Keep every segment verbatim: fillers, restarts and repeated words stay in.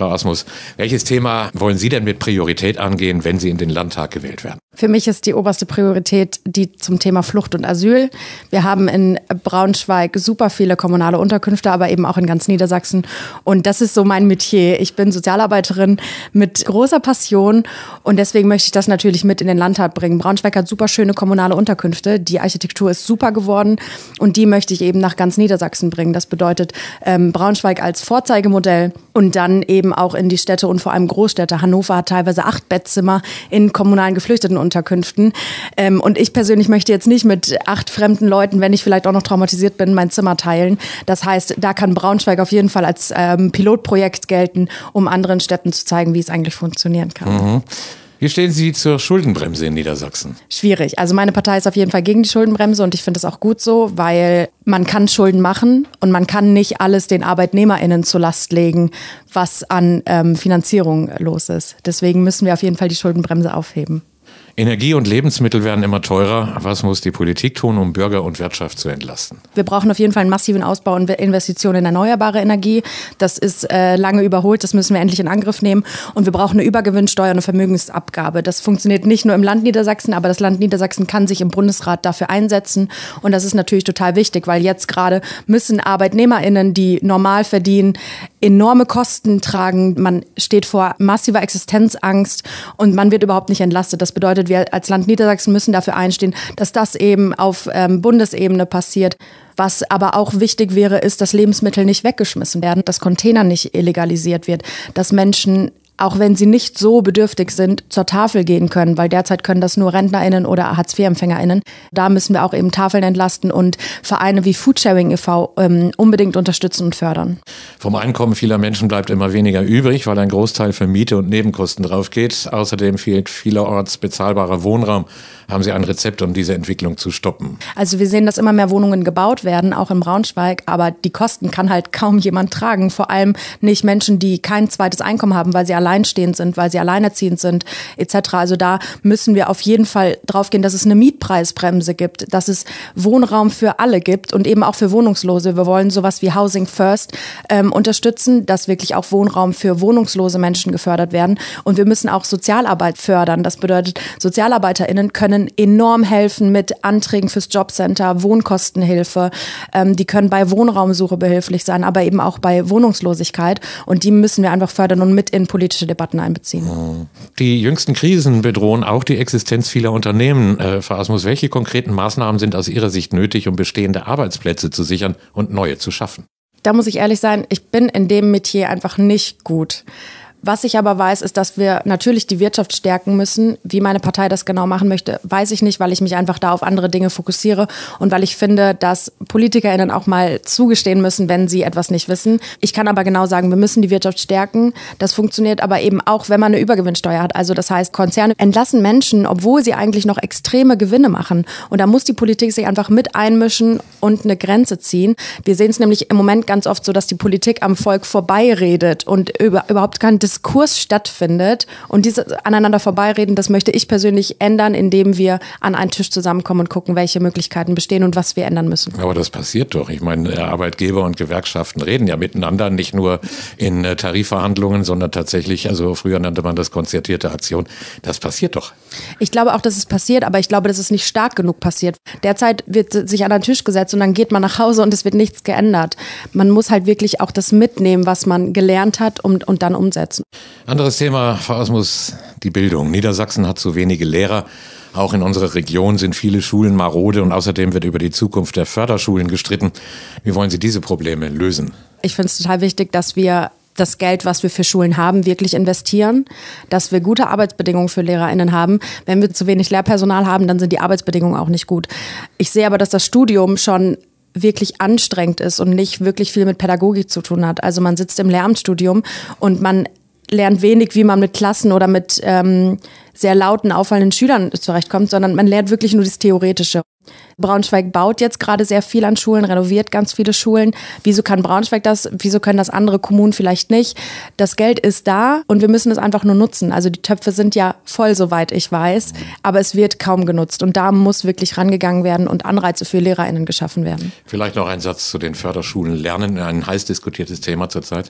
Frau Asmus, welches Thema wollen Sie denn mit Priorität angehen, wenn Sie in den Landtag gewählt werden? Für mich ist die oberste Priorität die zum Thema Flucht und Asyl. Wir haben in Braunschweig super viele kommunale Unterkünfte, aber eben auch in ganz Niedersachsen. Und das ist so mein Metier. Ich bin Sozialarbeiterin mit großer Passion und deswegen möchte ich das natürlich mit in den Landtag bringen. Braunschweig hat super schöne kommunale Unterkünfte. Die Architektur ist super geworden und die möchte ich eben nach ganz Niedersachsen bringen. Das bedeutet ähm, Braunschweig als Vorzeigemodell und dann eben auch in die Städte und vor allem Großstädte. Hannover hat teilweise acht Bettzimmer in kommunalen Geflüchtetenunterkünften. Ähm, und ich persönlich möchte jetzt nicht mit acht fremden Leuten, wenn ich vielleicht auch noch traumatisiert bin, mein Zimmer teilen. Das heißt, da kann Braunschweig auf jeden Fall als ähm, Pilotprojekt gelten, um anderen Städten zu zeigen, wie es eigentlich funktionieren kann. Mhm. Wie stehen Sie zur Schuldenbremse in Niedersachsen? Schwierig. Also meine Partei ist auf jeden Fall gegen die Schuldenbremse und ich finde das auch gut so, weil man kann Schulden machen und man kann nicht alles den ArbeitnehmerInnen zur Last legen, was an ähm, Finanzierung los ist. Deswegen müssen wir auf jeden Fall die Schuldenbremse aufheben. Energie und Lebensmittel werden immer teurer. Was muss die Politik tun, um Bürger und Wirtschaft zu entlasten? Wir brauchen auf jeden Fall einen massiven Ausbau und Investitionen in erneuerbare Energie. Das ist äh, lange überholt, das müssen wir endlich in Angriff nehmen. Und wir brauchen eine Übergewinnsteuer und eine Vermögensabgabe. Das funktioniert nicht nur im Land Niedersachsen, aber das Land Niedersachsen kann sich im Bundesrat dafür einsetzen. Und das ist natürlich total wichtig, weil jetzt gerade müssen ArbeitnehmerInnen, die normal verdienen, enorme Kosten tragen. Man steht vor massiver Existenzangst und man wird überhaupt nicht entlastet. Das bedeutet, wir als Land Niedersachsen müssen dafür einstehen, dass das eben auf ähm, Bundesebene passiert. Was aber auch wichtig wäre, ist, dass Lebensmittel nicht weggeschmissen werden, dass Container nicht illegalisiert wird, dass Menschen, auch wenn sie nicht so bedürftig sind, zur Tafel gehen können, weil derzeit können das nur RentnerInnen oder Hartz vier EmpfängerInnen. Da müssen wir auch eben Tafeln entlasten und Vereine wie Foodsharing e V ähm, unbedingt unterstützen und fördern. Vom Einkommen vieler Menschen bleibt immer weniger übrig, weil ein Großteil für Miete und Nebenkosten draufgeht. Außerdem fehlt vielerorts bezahlbarer Wohnraum. Haben Sie ein Rezept, um diese Entwicklung zu stoppen? Also wir sehen, dass immer mehr Wohnungen gebaut werden, auch in Braunschweig, aber die Kosten kann halt kaum jemand tragen. Vor allem nicht Menschen, die kein zweites Einkommen haben, weil sie alleinstehend sind, weil sie alleinerziehend sind, et cetera. Also da müssen wir auf jeden Fall drauf gehen, dass es eine Mietpreisbremse gibt, dass es Wohnraum für alle gibt und eben auch für Wohnungslose. Wir wollen sowas wie Housing First ähm, unterstützen, dass wirklich auch Wohnraum für wohnungslose Menschen gefördert werden. Und wir müssen auch Sozialarbeit fördern. Das bedeutet, SozialarbeiterInnen können enorm helfen mit Anträgen fürs Jobcenter, Wohnkostenhilfe. Ähm, die können bei Wohnraumsuche behilflich sein, aber eben auch bei Wohnungslosigkeit. Und die müssen wir einfach fördern und mit in politische Debatten einbeziehen. Die jüngsten Krisen bedrohen auch die Existenz vieler Unternehmen. Äh, Frau Asmus, welche konkreten Maßnahmen sind aus Ihrer Sicht nötig, um bestehende Arbeitsplätze zu sichern und neue zu schaffen? Da muss ich ehrlich sein, ich bin in dem Metier einfach nicht gut. Was ich aber weiß, ist, dass wir natürlich die Wirtschaft stärken müssen. Wie meine Partei das genau machen möchte, weiß ich nicht, weil ich mich einfach da auf andere Dinge fokussiere und weil ich finde, dass PolitikerInnen auch mal zugestehen müssen, wenn sie etwas nicht wissen. Ich kann aber genau sagen, wir müssen die Wirtschaft stärken. Das funktioniert aber eben auch, wenn man eine Übergewinnsteuer hat. Also das heißt, Konzerne entlassen Menschen, obwohl sie eigentlich noch extreme Gewinne machen. Und da muss die Politik sich einfach mit einmischen und eine Grenze ziehen. Wir sehen es nämlich im Moment ganz oft so, dass die Politik am Volk vorbeiredet und über, überhaupt kein Diskurs stattfindet und dieses aneinander vorbeireden, das möchte ich persönlich ändern, indem wir an einen Tisch zusammenkommen und gucken, welche Möglichkeiten bestehen und was wir ändern müssen. Aber das passiert doch. Ich meine, Arbeitgeber und Gewerkschaften reden ja miteinander, nicht nur in Tarifverhandlungen, sondern tatsächlich, also früher nannte man das konzertierte Aktion. Das passiert doch. Ich glaube auch, dass es passiert, aber ich glaube, dass es nicht stark genug passiert. Derzeit wird sich an einen Tisch gesetzt und dann geht man nach Hause und es wird nichts geändert. Man muss halt wirklich auch das mitnehmen, was man gelernt hat und, und dann umsetzen. Anderes Thema, Frau Asmus, die Bildung. Niedersachsen hat zu wenige Lehrer. Auch in unserer Region sind viele Schulen marode und außerdem wird über die Zukunft der Förderschulen gestritten. Wie wollen Sie diese Probleme lösen? Ich finde es total wichtig, dass wir das Geld, was wir für Schulen haben, wirklich investieren, dass wir gute Arbeitsbedingungen für LehrerInnen haben. Wenn wir zu wenig Lehrpersonal haben, dann sind die Arbeitsbedingungen auch nicht gut. Ich sehe aber, dass das Studium schon wirklich anstrengend ist und nicht wirklich viel mit Pädagogik zu tun hat. Also man sitzt im Lehramtsstudium und man lernt wenig, wie man mit Klassen oder mit ähm, sehr lauten, auffallenden Schülern zurechtkommt, sondern man lernt wirklich nur das Theoretische. Braunschweig baut jetzt gerade sehr viel an Schulen, renoviert ganz viele Schulen. Wieso kann Braunschweig das? Wieso können das andere Kommunen vielleicht nicht? Das Geld ist da und wir müssen es einfach nur nutzen. Also die Töpfe sind ja voll, soweit ich weiß, aber es wird kaum genutzt. Und da muss wirklich rangegangen werden und Anreize für LehrerInnen geschaffen werden. Vielleicht noch ein Satz zu den Förderschulen. Lernen, ein heiß diskutiertes Thema zurzeit.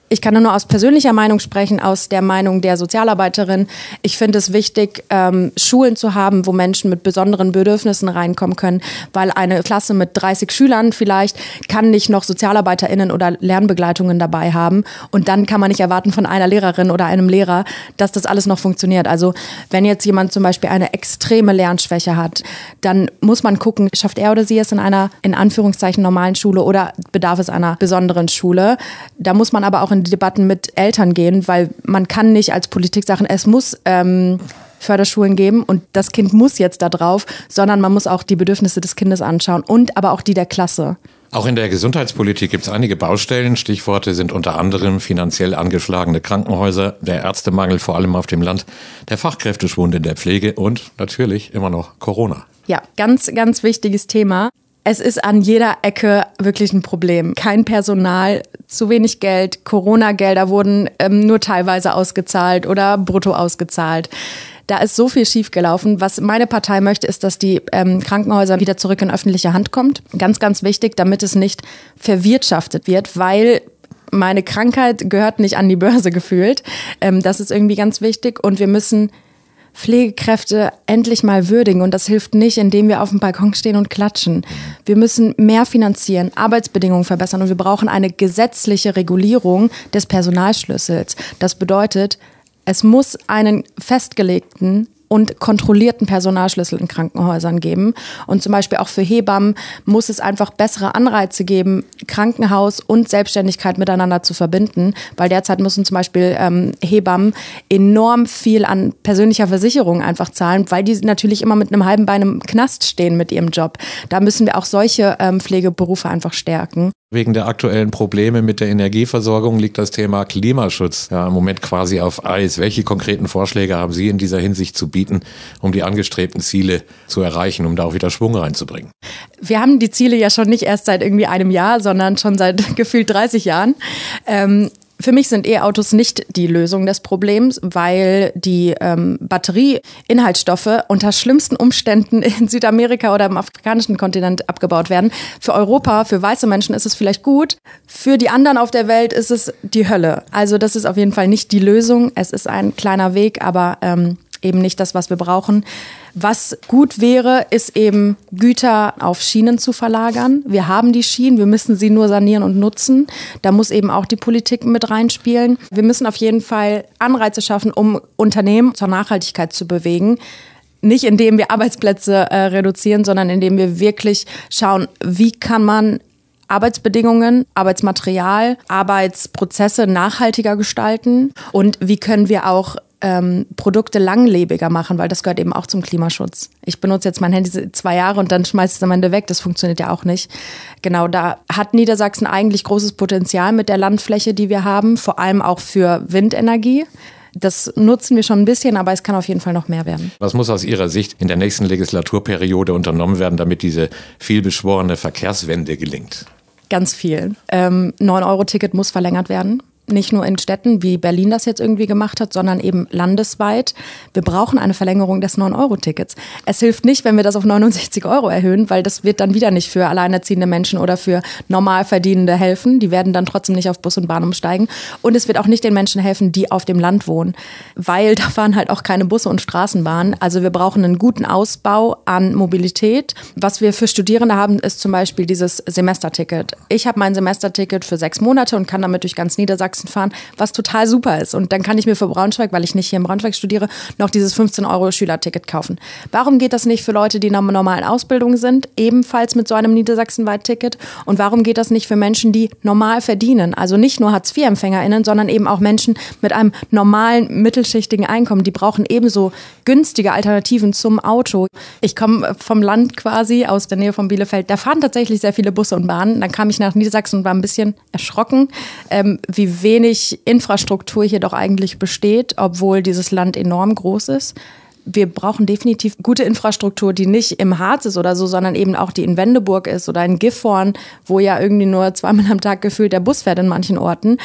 Ich kann nur aus persönlicher Meinung sprechen, aus der Meinung der Sozialarbeiterin. Ich finde es wichtig, ähm, Schulen zu haben, wo Menschen mit besonderen Bedürfnissen reinkommen können, weil eine Klasse mit dreißig Schülern vielleicht kann nicht noch SozialarbeiterInnen oder Lernbegleitungen dabei haben. Und dann kann man nicht erwarten von einer Lehrerin oder einem Lehrer, dass das alles noch funktioniert. Also wenn jetzt jemand zum Beispiel eine extreme Lernschwäche hat, dann muss man gucken, schafft er oder sie es in einer, in Anführungszeichen, normalen Schule oder bedarf es einer besonderen Schule. Da muss man aber auch in die Debatten mit Eltern gehen, weil man kann nicht als Politik sagen, es muss ähm, Förderschulen geben und das Kind muss jetzt da drauf, sondern man muss auch die Bedürfnisse des Kindes anschauen und aber auch die der Klasse. Auch in der Gesundheitspolitik gibt es einige Baustellen. Stichworte sind unter anderem finanziell angeschlagene Krankenhäuser, der Ärztemangel vor allem auf dem Land, der Fachkräfteschwund in der Pflege und natürlich immer noch Corona. Ja, ganz, ganz wichtiges Thema. Es ist an jeder Ecke wirklich ein Problem. Kein Personal, zu wenig Geld, Corona-Gelder wurden ähm, nur teilweise ausgezahlt oder brutto ausgezahlt. Da ist so viel schiefgelaufen. Was meine Partei möchte, ist, dass die ähm, Krankenhäuser wieder zurück in öffentliche Hand kommt. Ganz, ganz wichtig, damit es nicht verwirtschaftet wird, weil meine Krankheit gehört nicht an die Börse gefühlt. Ähm, das ist irgendwie ganz wichtig und wir müssen Pflegekräfte endlich mal würdigen und das hilft nicht, indem wir auf dem Balkon stehen und klatschen. Wir müssen mehr finanzieren, Arbeitsbedingungen verbessern und wir brauchen eine gesetzliche Regulierung des Personalschlüssels. Das bedeutet, es muss einen festgelegten und kontrollierten Personalschlüssel in Krankenhäusern geben. Und zum Beispiel auch für Hebammen muss es einfach bessere Anreize geben, Krankenhaus und Selbstständigkeit miteinander zu verbinden, weil derzeit müssen zum Beispiel ähm, Hebammen enorm viel an persönlicher Versicherung einfach zahlen, weil die natürlich immer mit einem halben Bein im Knast stehen mit ihrem Job. Da müssen wir auch solche ähm, Pflegeberufe einfach stärken. Wegen der aktuellen Probleme mit der Energieversorgung liegt das Thema Klimaschutz ja im Moment quasi auf Eis. Welche konkreten Vorschläge haben Sie in dieser Hinsicht zu bieten, um die angestrebten Ziele zu erreichen, um da auch wieder Schwung reinzubringen? Wir haben die Ziele ja schon nicht erst seit irgendwie einem Jahr, sondern schon seit gefühlt dreißig Jahren. Ähm Für mich sind E-Autos nicht die Lösung des Problems, weil die ähm, Batterieinhaltsstoffe unter schlimmsten Umständen in Südamerika oder im afrikanischen Kontinent abgebaut werden. Für Europa, für weiße Menschen ist es vielleicht gut, für die anderen auf der Welt ist es die Hölle. Also das ist auf jeden Fall nicht die Lösung. Es ist ein kleiner Weg, aber ähm, eben nicht das, was wir brauchen. Was gut wäre, ist eben Güter auf Schienen zu verlagern. Wir haben die Schienen, wir müssen sie nur sanieren und nutzen. Da muss eben auch die Politik mit reinspielen. Wir müssen auf jeden Fall Anreize schaffen, um Unternehmen zur Nachhaltigkeit zu bewegen. Nicht indem wir Arbeitsplätze äh, reduzieren, sondern indem wir wirklich schauen, wie kann man Arbeitsbedingungen, Arbeitsmaterial, Arbeitsprozesse nachhaltiger gestalten und wie können wir auch ähm, Produkte langlebiger machen, weil das gehört eben auch zum Klimaschutz. Ich benutze jetzt mein Handy zwei Jahre und dann schmeiße ich es am Ende weg. Das funktioniert ja auch nicht. Genau, da hat Niedersachsen eigentlich großes Potenzial mit der Landfläche, die wir haben, vor allem auch für Windenergie. Das nutzen wir schon ein bisschen, aber es kann auf jeden Fall noch mehr werden. Was muss aus Ihrer Sicht in der nächsten Legislaturperiode unternommen werden, damit diese vielbeschworene Verkehrswende gelingt? Ganz viel. Ähm, neun Euro Ticket muss verlängert werden. Nicht nur in Städten, wie Berlin das jetzt irgendwie gemacht hat, sondern eben landesweit. Wir brauchen eine Verlängerung des neun Euro Tickets. Es hilft nicht, wenn wir das auf neunundsechzig Euro erhöhen, weil das wird dann wieder nicht für alleinerziehende Menschen oder für Normalverdienende helfen. Die werden dann trotzdem nicht auf Bus und Bahn umsteigen. Und es wird auch nicht den Menschen helfen, die auf dem Land wohnen, weil da fahren halt auch keine Busse und Straßenbahnen. Also wir brauchen einen guten Ausbau an Mobilität. Was wir für Studierende haben, ist zum Beispiel dieses Semesterticket. Ich habe mein Semesterticket für sechs Monate und kann damit durch ganz Niedersachsen fahren, was total super ist. Und dann kann ich mir für Braunschweig, weil ich nicht hier in Braunschweig studiere, noch dieses fünfzehn Euro Schülerticket kaufen. Warum geht das nicht für Leute, die in einer normalen Ausbildung sind, ebenfalls mit so einem Niedersachsenweit-Ticket? Und warum geht das nicht für Menschen, die normal verdienen? Also nicht nur Hartz vier EmpfängerInnen, sondern eben auch Menschen mit einem normalen, mittelschichtigen Einkommen. Die brauchen ebenso günstige Alternativen zum Auto. Ich komme vom Land quasi, aus der Nähe von Bielefeld. Da fahren tatsächlich sehr viele Busse und Bahnen. Dann kam ich nach Niedersachsen und war ein bisschen erschrocken, ähm, wie wenig Infrastruktur hier doch eigentlich besteht, obwohl dieses Land enorm groß ist. Wir brauchen definitiv gute Infrastruktur, die nicht im Harz ist oder so, sondern eben auch die in Wendeburg ist oder in Gifhorn, wo ja irgendwie nur zweimal am Tag gefühlt der Bus fährt in manchen Orten.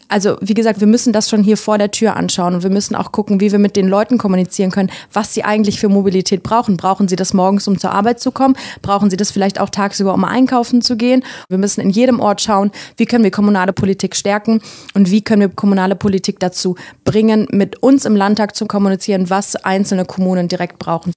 Also wie gesagt, wir müssen das schon hier vor der Tür anschauen und wir müssen auch gucken, wie wir mit den Leuten kommunizieren können, was sie eigentlich für Mobilität brauchen. Brauchen sie das morgens, um zur Arbeit zu kommen? Brauchen sie das vielleicht auch tagsüber, um einkaufen zu gehen? Wir müssen in jedem Ort schauen, wie können wir kommunale Politik stärken und wie können wir kommunale Politik dazu bringen, mit uns im Landtag zu kommunizieren, was einzelne Kommunen direkt brauchen.